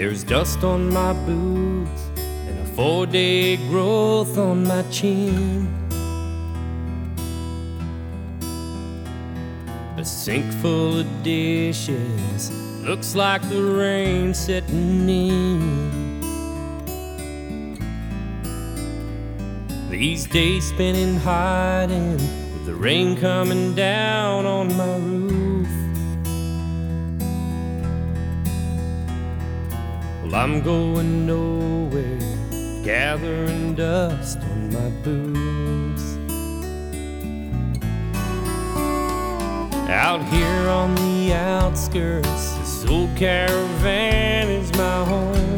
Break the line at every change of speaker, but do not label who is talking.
There's dust on my boots and a 4-day growth on my chin. A sink full of dishes, looks like the rain setting in. These days spent in hiding, with the rain coming down on my roof. Well, I'm going nowhere, gathering dust on my boots. Out here on the outskirts, this old caravan is my home.